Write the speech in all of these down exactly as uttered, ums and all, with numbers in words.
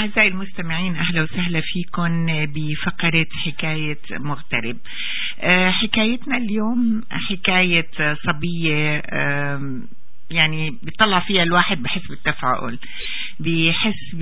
أعزائي المستمعين، أهلا وسهلا فيكم بفقرة حكاية مغترب. حكايتنا اليوم حكاية صبية يعني بيطلع فيها الواحد بحس بالتفاؤل، بيحس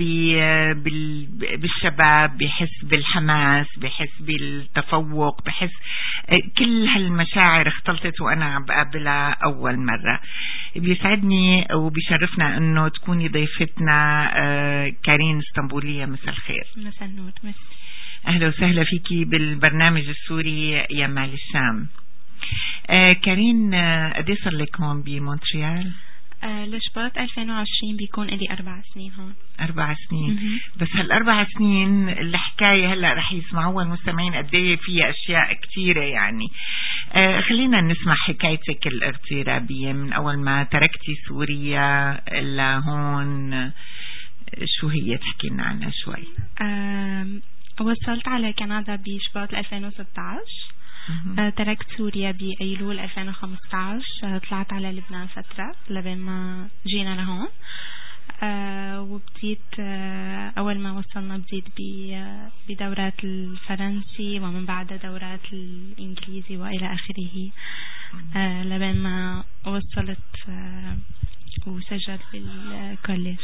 بالشباب، بيحس بالحماس، بيحس بالتفوق، بيحس كل هالمشاعر اختلطت وأنا عم بقابلها أول مرة. بيسعدني وبيشرفنا أنه تكوني ضيفتنا كارين اسطنبولية. مساء الخير. مساء النور. أهلا وسهلا فيكي بالبرنامج السوري يا مال الشام. آه كارين، قديش صار لك هون بمونتريال؟ آه لشباط ألفين وعشرين بيكون لي أربع سنين هون. أربع سنين. م-م. بس هالأربع سنين الحكاية هلأ رح يسمعوها المستمعين قد ايه فيها أشياء كثيرة يعني. آه خلينا نسمع حكايتك الاغترابية من أول ما تركتي سوريا لهون، شو هي؟ تحكي لنا عنها شوي. آه وصلت على كندا بشباط ألفين وستة عشر. آه، تركت سوريا بأيلول ألفين وخمسة عشر. آه، طلعت على لبنان فترة لبين ما جينا لهون. آه، وبديت آه، أول ما وصلنا بديت بدورات الفرنسي ومن بعد دورات الإنجليزي وإلى آخره. آه، لبين ما وصلت آه، وسجلت بالكوليج.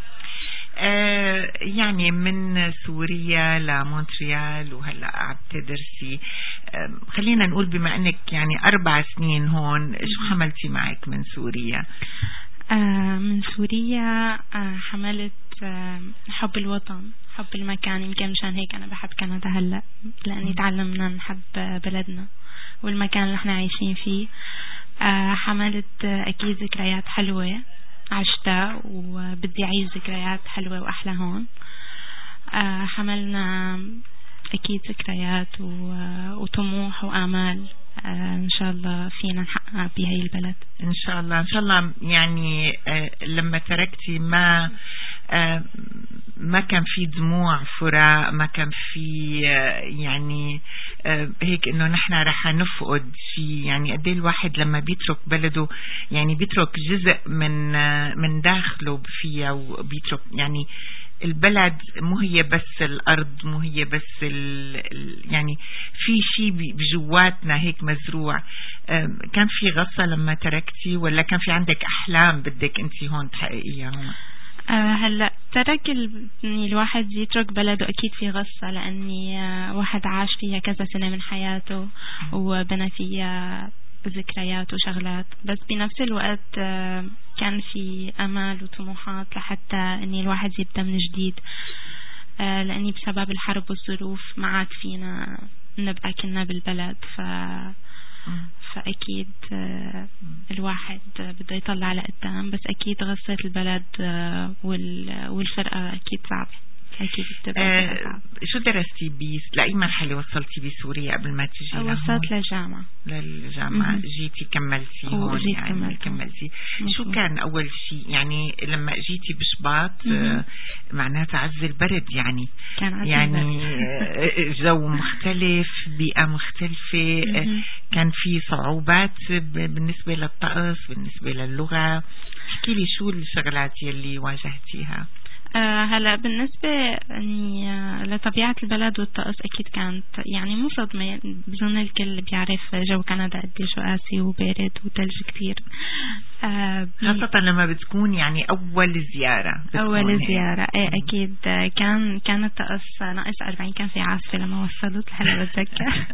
آه يعني من سوريا لمونتريال وهلأ عم تدرسي. آه خلينا نقول بما أنك يعني أربع سنين هون، شو حملتي معك من سوريا؟ آه من سوريا آه حملت آه حب الوطن، حب المكان. يمكن مشان هيك أنا بحب كندا هلأ، لأني تعلمنا نحب بلدنا والمكان اللي احنا عايشين فيه. آه حملت آه أكيد ذكريات حلوة عشتها وبدي أعيش ذكريات حلوة وأحلى هون. آه حملنا أكيد ذكريات وطموح وآمال آه إن شاء الله فينا نحقق بهاي البلد إن شاء الله. إن شاء الله. يعني آه لما تركتي ما آه ما كان في دموع فراق، ما كان في آه يعني آه هيك إنه نحن رح نفقد شيء. يعني قد ايه الواحد لما بيترك بلده يعني بيترك جزء من آه من داخله فيها، وبيترك يعني البلد مو هي بس الأرض، مو هي بس ال يعني في شيء بجواتنا هيك مزروع. كان في غصة لما تركتي، ولا كان في عندك أحلام بدك أنت هون تحققيها هون؟ أه هلا ترك ال... الواحد يترك بلده أكيد في غصة، لأني أه واحد عاش فيها كذا سنة من حياته وبنى فيها ذكريات وشغلات. بس بنفس الوقت أه كان في أمال وطموحات لحتى أني الواحد يبدأ من جديد. أه لأني بسبب الحرب والظروف ما عاد فينا نبقى كنا بالبلد، ف فأكيد آه الواحد بده يطلع على قدام. بس أكيد غصة البلد آه والفرقة أكيد صعبة. أكيد آه شو درستي بيس؟ لأي مرحلة وصلتي بسوريا قبل ما تجي لهون؟ وصلت للجامعة. للجامعة. م- جيتي كملتي هون يعني كملت. كملتي. شو كان أول شيء يعني لما جيتي بشباط؟ آه معناتها عز البرد يعني كان عز يعني البرد. جو مختلف، بيئة مختلفة. آه كان في صعوبات بالنسبة للطقس، بالنسبة للغة. احكي لي شو الشغلات يلي واجهتيها؟ أه هلا بالنسبة يعني لطبيعة البلد والطقس أكيد كانت يعني مو صدمة. بظن الكل بيعرف جو كندا قديش قاسي وبارد وثلج كتير، أه خاصة لما بتكون يعني أول زيارة. أول زيارة ايه أكيد كان كان الطقس ناقص أربعين، كان في عاصفة لما وصلت هلا بتذكر.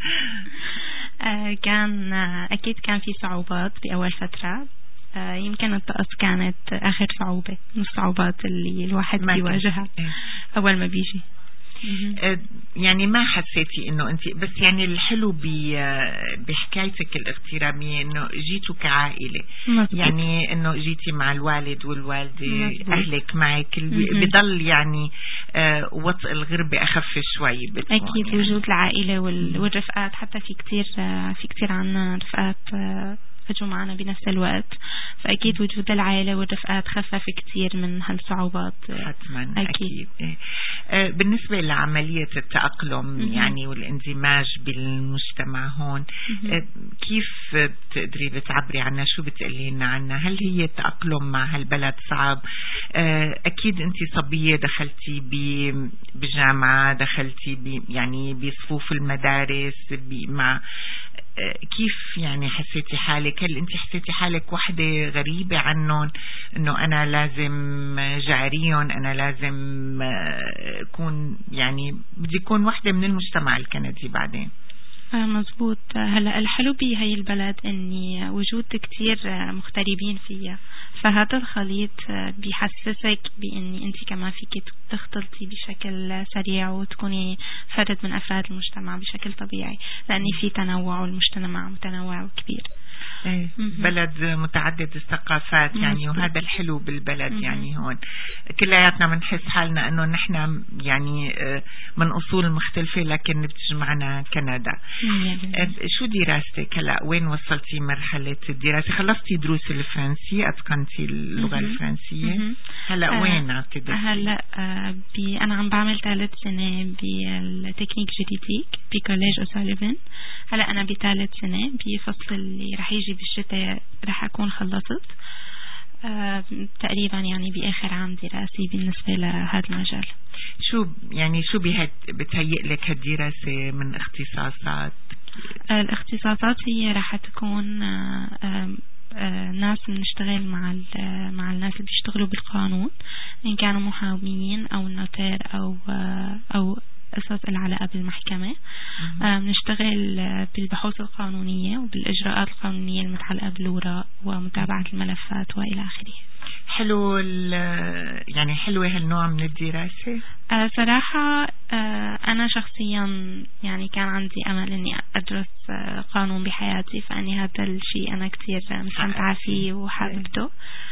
أه كان أكيد كان في صعوبات بأول فترة. آه يمكن الطقس كانت آخر صعوبة من الصعوبات اللي الواحد بيواجهها أول ما بيجي. آه يعني ما حسيتي إنه أنت بس يعني الحلو بحكايتك الاغترابية إنه جيتوا كعائلة. مزبوط. يعني إنه جيتي مع الوالد والوالدة. مزبوط. أهلك معك بضل يعني آه وطء الغربة أخف شوي. أكيد يعني. وجود العائلة والرفقات، حتى في كتير آه في كتير عنا رفقات آه اجوا معنا بنفس الوقت، فاكيد وجود العائله والرفقات خفف كثير من هالصعوبات. حتما اكيد, أكيد. آه بالنسبه لعمليه التاقلم م- يعني والاندماج بالمجتمع هون، آه كيف بتقدري بتعبري عنها؟ شو بتقولي لنا عنها؟ هل هي التاقلم مع هالبلد صعب؟ آه اكيد انت صبيه دخلتي بجامعه، دخلتي ب يعني بصفوف المدارس مع، كيف يعني حسيتي حالك؟ هل انت حسيتي حالك وحدة غريبة عنهم، انه انا لازم جاريهم، انا لازم اكون يعني بدي اكون وحدة من المجتمع الكندي بعدين؟ مزبوط. هلا الحلو بهي البلد اني وجود كتير مغتربين فيها، فهذا الخليط بيحسسك باني انت كمان فيك تختلطي بشكل سريع وتكوني فرد من افراد المجتمع بشكل طبيعي، لاني في تنوع والمجتمع متنوع وكبير. ايه بلد متعدد الثقافات يعني، وهذا الحلو بالبلد يعني. هون كلياتنا بنحس حالنا انه نحن يعني من اصول مختلفة لكن بتجمعنا كندا. شو دراستك هلا؟ وين وصلتي مرحلة الدراسة؟ خلصتي دروس الفرنسية، اتقنتي اللغة الفرنسية، هلا وين عم تدرسي؟ هلا بي انا عم بعمل ثالث سنة بالتكنيك جريديك بكوليج أوسوليفان. هلا انا بثالث سنة بفصل اللي رح يجي بالشتاء، رح أكون خلصت أه تقريبا يعني بآخر عام دراسي بالنسبة لهذا المجال. شو يعني شو بتهيئ لك هالدراسة من اختصاصات؟ أه الاختصاصات هي رح تكون أه أه ناس بنشتغل مع مع الناس اللي بيشتغلوا بالقانون، إن كانوا محامين أو نوتير أو أه أو قصص العلاقة بالمحكمة. بنشتغل بالبحوث القانونية وبالإجراءات القانونية المتعلقة بالوراء ومتابعة الملفات وإلى آخره. حلو يعني حلوة هالنوع من الدراسة؟ آه صراحة آه أنا شخصيا يعني كان عندي أمل إني أدرس آه قانون بحياتي، فأني هذا الشيء أنا كتير مستمتعة فيه وحاببته،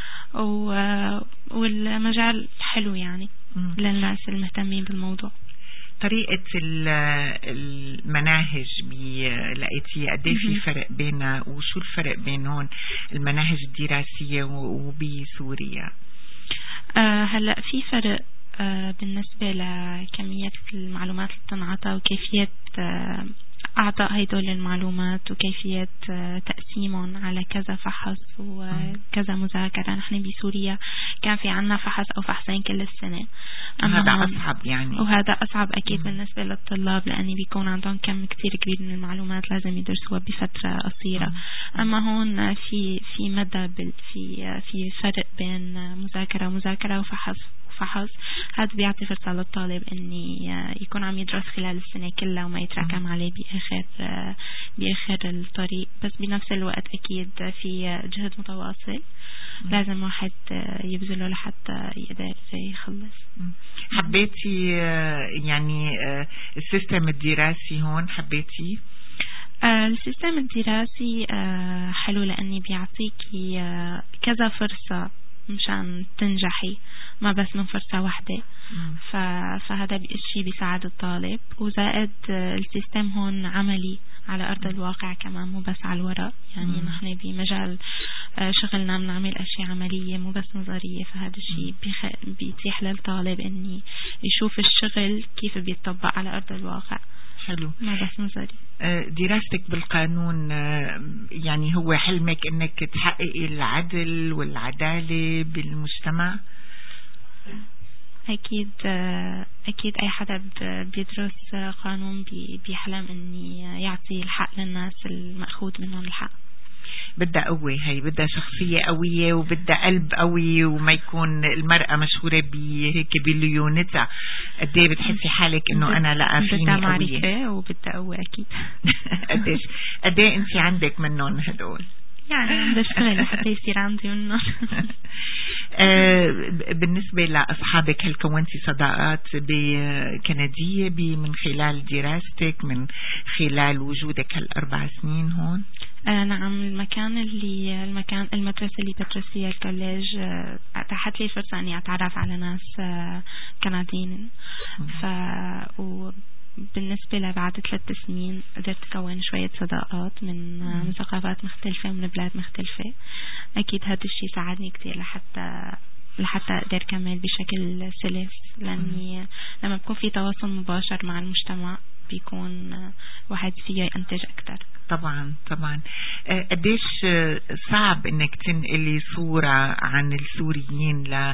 والمجال حلو يعني للناس المهتمين بالموضوع. طريقة المناهج لقيتي قد ايه في فرق بينها، وشو الفرق بين هون المناهج الدراسية وبسوريا؟ آه هلا في فرق آه بالنسبة لكمية المعلومات اللي بتنعطى وكيفية آه أعطاء هيدول المعلومات وكيفية تقسيمهم على كذا فحص وكذا مذاكرة. نحن بسوريا كان في عنا فحص أو فحصين كل السنة، هذا أصعب يعني، وهذا أصعب أكيد مم. بالنسبة للطلاب، لأني بيكون عندهم كم كتير كبير من المعلومات لازم يدرسوها بفترة قصيرة. مم. أما هون في في مدى في في فرق بين مذاكرة ومذاكرة وفحص فحص. هذا بيعطي فرصة للطالب إني يكون عم يدرس خلال السنة كلها وما يتراكم عليه بآخر بآخر الطريق، بس بنفس الوقت أكيد في جهد متواصل لازم واحد يبذله لحتى يقدر يخلص. حبيتي يعني السيستم الدراسي هون؟ حبيتي السيستم الدراسي حلو لأني بيعطيكي كذا فرصة مشان تنجحي، ما بس من فرصة واحدة. فهذا الشيء بيساعد الطالب، وزائد السيستم هون عملي على أرض الواقع كمان، مو بس على الورق يعني. مم. نحن بمجال شغلنا بنعمل أشياء عملية مو بس نظرية، فهذا الشيء بيخ... بيتيح للطالب إني يشوف الشغل كيف بيتطبق على أرض الواقع. حلو. ما بس نظري. دراستك بالقانون يعني هو حلمك إنك تحققي العدل والعدالة بالمجتمع؟ أكيد أكيد أي حدا بيدرس قانون بيحلم إني يعطي الحق للناس المأخوذ منهم الحق. بدها قوة، هي بدها شخصية قوية وبدها قلب قوي، وما يكون المرأة مشهورة بهيك بليونتها. قد ايه بتحسي حالك انه انا لا فيني قوية؟ بدها معرفة وبدها قوة اكيد. قديش قد ايه انت عندك منهم هدول؟ يعني عم بشتغل حتى يصير عندي منهم. بالنسبة لأصحابك، هل كونتي صداقات بكندية من خلال دراستك، من خلال وجودك هالأربع سنين هون؟ آه نعم. المكان اللي المكان المدرسة اللي بدرس فيها الكوليج آه أتاحت لي فرصة أني أتعرف على ناس آه كنديين. ف و بالنسبة لبعد ثلاث سنين قدرت أكون شوية صداقات من من ثقافات مختلفة ومن بلاد مختلفة. أكيد هذا الشيء ساعدني كتير لحتى لحتى أقدر كمل بشكل سلس، لأني لما بكون في تواصل مباشر مع المجتمع بيكون واحد فيه ينتج أكتر. طبعا طبعا. قديش صعب انك تنقلي صورة عن السوريين ل...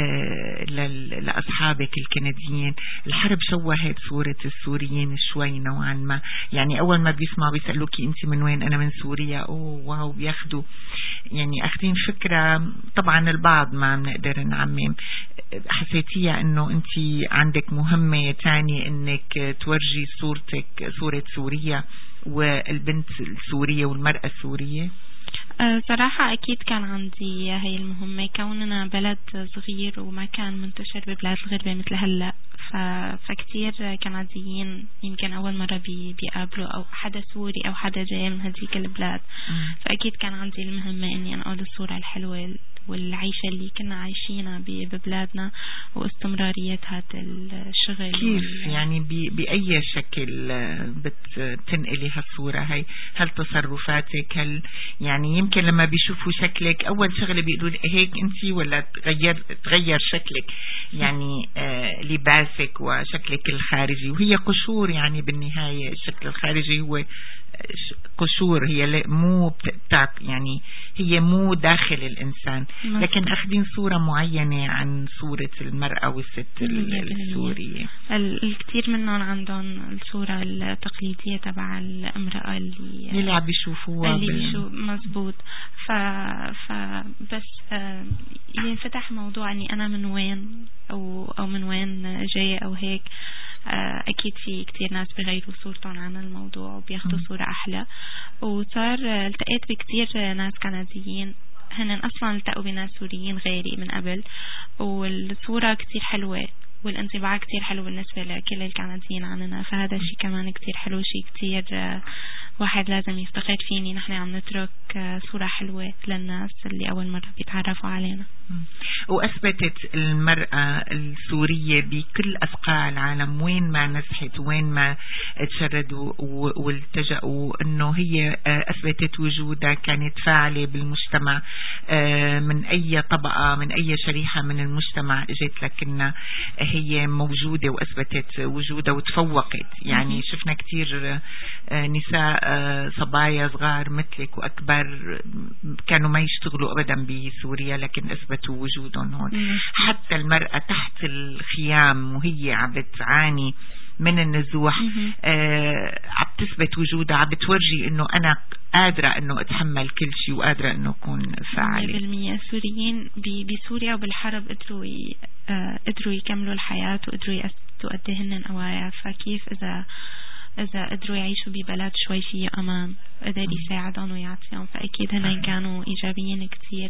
لأصحابك الكنديين؟ الحرب شوهت صورة السوريين شوي نوعا ما، يعني اول ما بيسمعوا بيسألوكي انت من وين؟ انا من سوريا. اوه واو، بياخدوا يعني اخذين فكرة. طبعا البعض ما بنقدر نعمم. حسيتيها انه انت عندك مهمة تانية انك تورجي صورتك، صورة سوريا والبنت السورية والمرأة السورية؟ صراحة أكيد كان عندي هاي المهمة، كوننا بلد صغير وما كان منتشر ببلاد الغربة مثل هلأ، فكتير كنديين يمكن أول مرة بي بيقابلوا أو حدا سوري أو حدا جاي من هذيك البلاد. م. فأكيد كان عندي المهمة إني أنقل الصورة الحلوة والعيشة اللي كنا عايشينها ببلادنا واستمرارية هذا الشغل. كيف يعني بأي شكل بتنقلي هالصورة هاي؟ هل تصرفاتك؟ هل يعني يمكن لما بيشوفوا شكلك أول شغلة بيقولوا هيك أنتي، ولا تغير تغير شكلك يعني آه لباسك وشكلك الخارجي؟ وهي قشور يعني بالنهاية الشكل الخارجي هو قشور، هي مو بتاع يعني هي مو داخل الإنسان، لكن أخذين صورة معينة عن صورة المرأة والست السورية. الكثير منهم عندهم الصورة التقليدية تبع الامرأة اللي اللي عم بيشوفوها اللي بيشوف مزبوط. ف فبس ينفتح موضوع اني انا من وين او او من وين جاية او هيك، أكيد في كتير ناس بيغيروا صورتهم عن الموضوع وبياخدوا صورة أحلى. وصار التقيت بكتير ناس كنديين هن أصلا التقوا بناس سوريين غيري من قبل، والصورة كتير حلوة والانطباع كتير حلو بالنسبة لكل الكنديين عننا. فهذا الشيء كمان كتير حلو، شيء كتير واحد لازم يفتخر فيني. نحن عم نترك صورة حلوة للناس اللي أول مرة بيتعرفوا علينا. وأثبتت المرأة السورية بكل أصقاع العالم وين ما نزحت وين ما تشردوا والتجأوا أنه هي أثبتت وجودها، كانت فاعلة بالمجتمع من أي طبقة من أي شريحة من المجتمع اجت لكنها هي موجودة وأثبتت وجودها وتفوقت. يعني شفنا كتير نساء صبايا صغار مثلك وأكبر كانوا ما يشتغلوا أبدا بسوريا لكن أثبتوا وجودهم هون. حتى المرأة تحت الخيام وهي عم بتعاني من النزوح آه عم تثبت وجودها، عم بتورجي انه انا قادرة انه اتحمل كل شيء وقادرة انه اكون فاعلة. مية بالمية السوريين بسوريا وبالحرب قدروا آه قدروا يكملوا الحياة وقدروا يأسسوا قد ايه هن قوايا. فكيف اذا إذا قدروا يعيشوا ببلد شوي فيه أمان قدر يساعدهم ويعطيهم، فأكيد هن كانوا إيجابيين كتير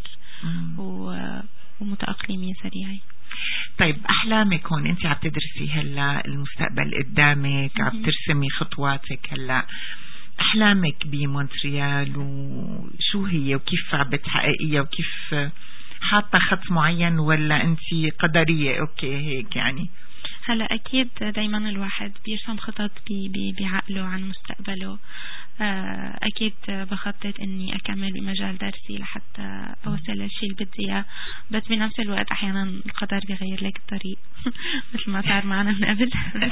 ومتأقلمين سريعين. طيب أحلامك هون، أنت عم تدرسي هلا المستقبل قدامك، عم ترسمي خطواتك هلا، أحلامك بمونتريال وشو هي وكيف عم بتحققيها وكيف حاطة خط معين ولا أنت قدرية أوكي هيك يعني؟ هلا أكيد دايما الواحد بيرسم خطط بعقله عن مستقبله. أكيد بخطط إني أكمل بمجال درسي لحتى أوصل للشيء اللي بدي إياه، بس بنفس الوقت أحيانا القدر بيغير لك الطريق مثل ما صار معنا من قبل.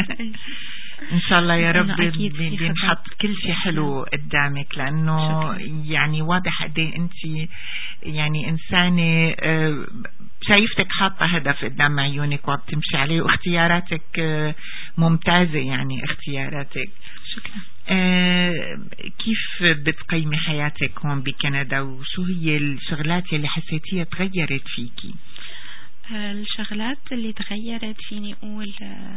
إن شاء الله يا رب بنحط كل شيء حلو قدامك، لأنه شكرا. يعني واضح قد ايه أنت يعني إنسانة شايفتك حاطة هدف قدام عيونك وعم تمشي عليه، واختياراتك ممتازة يعني اختياراتك. شكرا. آه كيف بتقيمي حياتك هون بكندا وشو هي الشغلات اللي حسيتيها تغيرت فيكي؟ الشغلات اللي تغيرت فيني أقول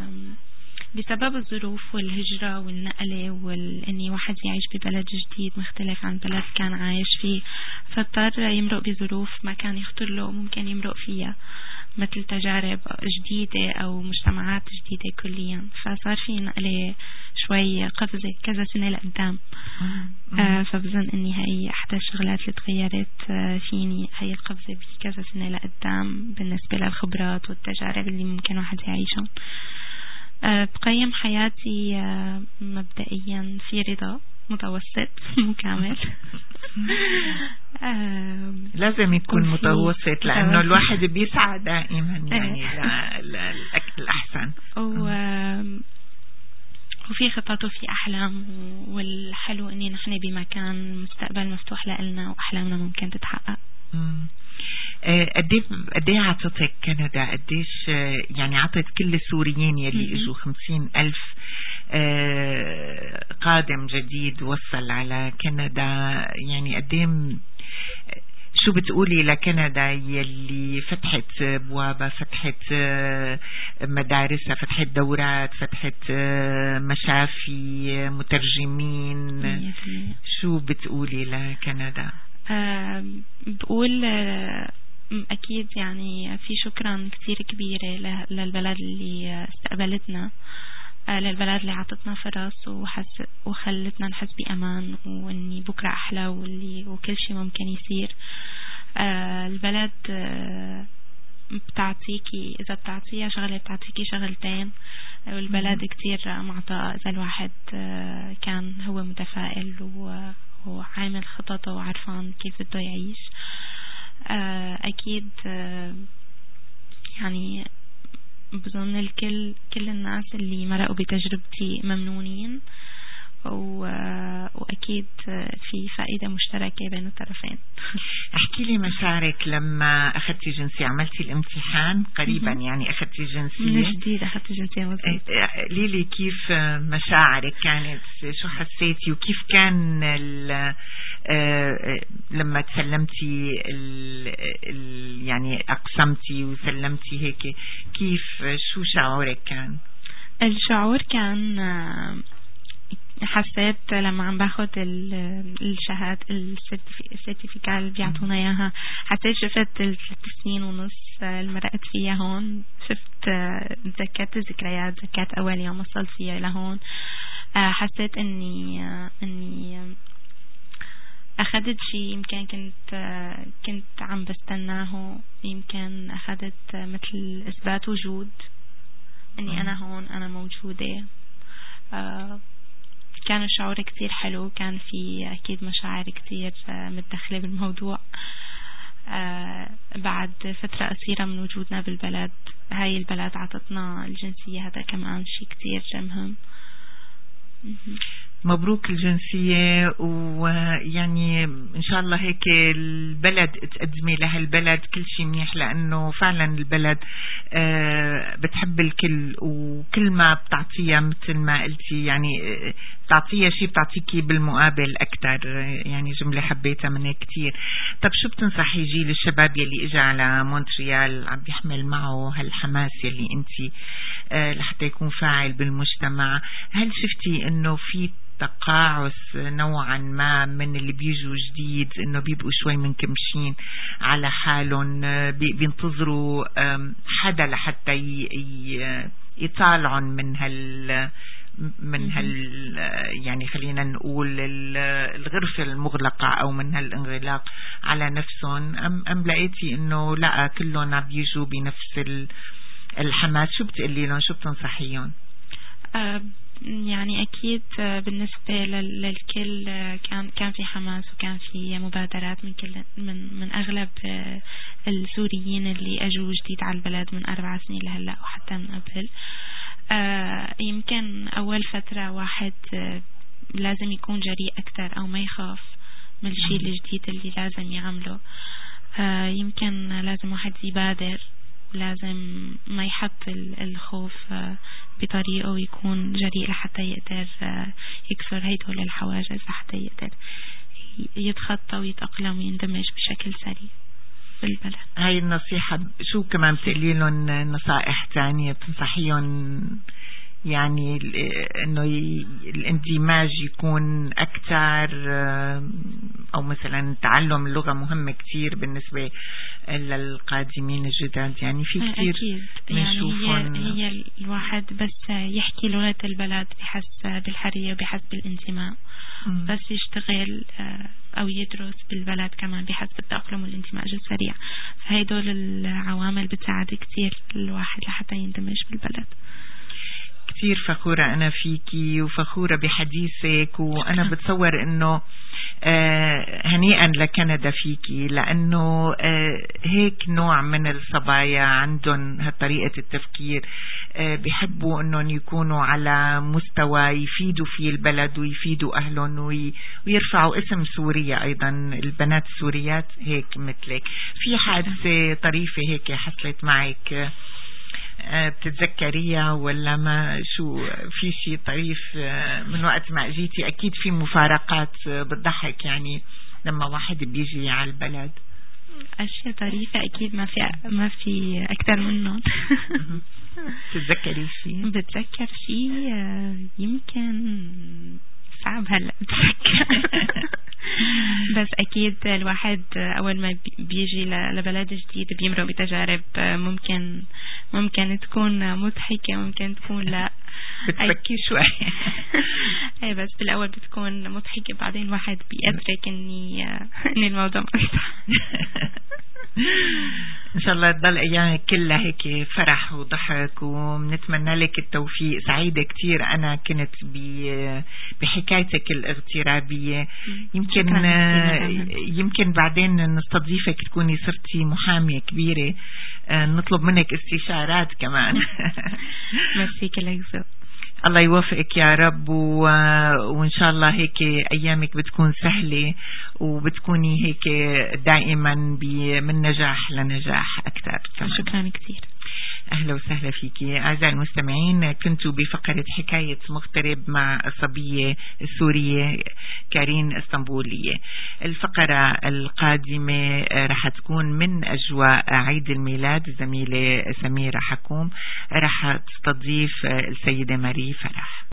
بسبب الظروف والهجرة والنقلة وإني واحد يعيش ببلد جديد مختلف عن بلد كان عايش فيه، فاضطر يمرق بظروف ما كان يخطر له ممكن يمرق فيها، مثل تجارب جديدة أو مجتمعات جديدة كليا. فصار في نقلة شوي قفزة كذا سنة لقدام. آه فبظن أني هي أحدى الشغلات اللي تغيرت آه فيني، هي القفزة بكذا سنة لقدام بالنسبة للخبرات والتجارب اللي ممكن واحد يعيشهم. بقيم حياتي مبدئيا في رضا متوسط مو كامل. لازم يكون متوسط لأنه الواحد بيسعى دائما يعني الأحسن. وفي خطط وفي أحلام، والحلو إني نحن بمكان مستقبل مفتوح لنا وأحلامنا ممكن تتحقق. قديه قديه عطتك كندا؟ قديش يعني عطت كل السوريين يلي اجوا خمسين ألف قادم جديد وصل على كندا؟ يعني قديه شو بتقولي لكندا يلي فتحت بوابة، فتحت مدارسها، فتحت دورات، فتحت مشافي، مترجمين، شو بتقولي لكندا؟ أه بقول أكيد يعني في شكرا كتير كبيرة للبلد اللي استقبلتنا، للبلد اللي عطتنا فرص وحس وخلتنا نحس بأمان وإني بكرة أحلى واللي وكل شيء ممكن يصير. أه البلد أه بتعطيكي، إذا بتعطيها شغلة بتعطيكي شغلتين، والبلد كتير معطاء إذا الواحد أه كان هو متفائل وعامل خططه وعرفان كيف بده يعيش. أه أكيد أه يعني بظن الكل كل الناس اللي مرقوا بتجربتي ممنونين، وأكيد في فائدة مشتركة بين الطرفين. احكي لي مشاعرك لما أخذتي جنسية، عملتي الامتحان قريبا يعني أخذتي جنسية من جديد، أخذت جنسية مزيد. ليلي كيف مشاعرك كانت؟ شو حسيتي وكيف كان لما تسلمتي يعني أقسمتي وسلمتي هيك، كيف شو شعورك كان؟ الشعور كان حسيت لما عم باخد الشهادة السيرتيفيكال اللي بيعطونا اياها، حسيت شفت الثلاث سنين ونص اللي مرقت فيها هون، شفت تذكرت الذكريات، تذكرت اول يوم وصلت فيها لهون، حسيت اني اني اخذت شيء يمكن كنت كنت عم بستناه، يمكن اخذت مثل اثبات وجود اني انا هون، انا موجودة. كان الشعور كتير حلو، كان في أكيد مشاعر كتير متدخلة بالموضوع. بعد فترة قصيرة من وجودنا بالبلد، هاي البلد عطتنا الجنسية، هذا كمان شيء كتير مهم. مبروك الجنسية، ويعني إن شاء الله هيك البلد تقدمي لها البلد كل شيء منيح، لأنه فعلا البلد بتحب الكل، وكل ما بتعطيها مثل ما قلتي يعني بتعطيها شيء بتعطيكي بالمقابل أكتر، يعني جملة حبيتها منك كتير. طب شو بتنصحي جيل الشباب يلي إجا على مونتريال عم بيحمل معه هالحماس يلي أنتي لحتى يكون فاعل بالمجتمع؟ هل شفتي إنه في تقاعس نوعا ما من اللي بيجوا جديد، انه بيبقوا شوي منكمشين على حالهم، بينتظروا حدا لحتى يطالعون من هال من هال يعني خلينا نقول الغرفة المغلقة او من هالانغلاق على نفسهم، ام ام لقيتي انه لا كلهم عم بيجوا بنفس الحماس؟ شو بتقولي لهم، شو بتنصحيهم؟ أه يعني أكيد بالنسبة للكل كان كان في حماس، وكان في مبادرات من كل من من أغلب السوريين اللي أجوا جديد على البلد من أربع سنين لهلا وحتى من قبل. يمكن أول فترة واحد لازم يكون جريء أكتر أو ما يخاف من الشيء الجديد اللي لازم يعمله. يمكن لازم واحد يبادر، ولازم ما يحط الخوف بطريقه، ويكون جريء لحتى يقدر يكسر هيدول الحواجز، لحتى يقدر يتخطى ويتأقلم ويندمج بشكل سريع بالبلد. هاي النصيحة. شو كمان بتقولي لهم نصائح تانية بتنصحيهم يعني انه الاندماج يكون اكثر، او مثلا تعلم اللغة مهمة كتير بالنسبة للقادمين الجداد؟ يعني في كتير يعني هي, هي الواحد بس يحكي لغة البلد بحس بالحرية وبحس بالانتماء، بس يشتغل او يدرس بالبلد كمان بحس بالتأقلم والانتماء جد سريع. فهيدول العوامل بتساعد كتير الواحد لحتى يندمج بالبلد. كتير فخورة أنا فيكي وفخورة بحديثك، وأنا بتصور أنه آه هنيئا لكندا فيكي، لأنه آه هيك نوع من الصبايا عندهم هالطريقة التفكير، آه بيحبوا أنهم يكونوا على مستوى يفيدوا في البلد ويفيدوا أهلهم ويرفعوا اسم سوريا. أيضا البنات السوريات هيك مثلك. في حادثة طريفة هيك حصلت معك بتتذكريها ولا ما؟ شو في شيء طريف من وقت ما اجيتي؟ اكيد في مفارقات بتضحك يعني لما واحد بيجي على البلد. اشياء طريفة اكيد ما في ما في اكثر منهم. بتتذكري شيء؟ بتذكر شيء يمكن صعب هلا اتذكر. بس اكيد الواحد اول ما بيجي لبلد جديد بيمرق بتجارب ممكن ممكن تكون مضحكة ممكن تكون لا. بتفكي شوي. اي بس بالاول بتكون مضحكة، بعدين الواحد بيدرك اني ان الموضوع مزح. ان شاء الله تضل ايامك كلها هيك فرح وضحك، ونتمنى لك التوفيق. سعيدة كتير انا كنت بحكايتك الاغترابية. يمكن يمكن بعدين نستضيفك تكوني صرتي محامية كبيرة، نطلب منك استشارات كمان. ميرسي كل ذوق. الله يوفقك يا رب، و... وإن شاء الله هيك أيامك بتكون سهلة وبتكوني هيك دائما ب... من نجاح لنجاح أكثر. شكرا كثير. أهلا وسهلا فيكي. أعزائي المستمعين، كنتوا بفقرة حكاية مغترب مع الصبية السورية كارين اسطنبولية. الفقرة القادمة رح تكون من أجواء عيد الميلاد. الزميلة سميرة حكوم رح تستضيف السيدة ماري فرح.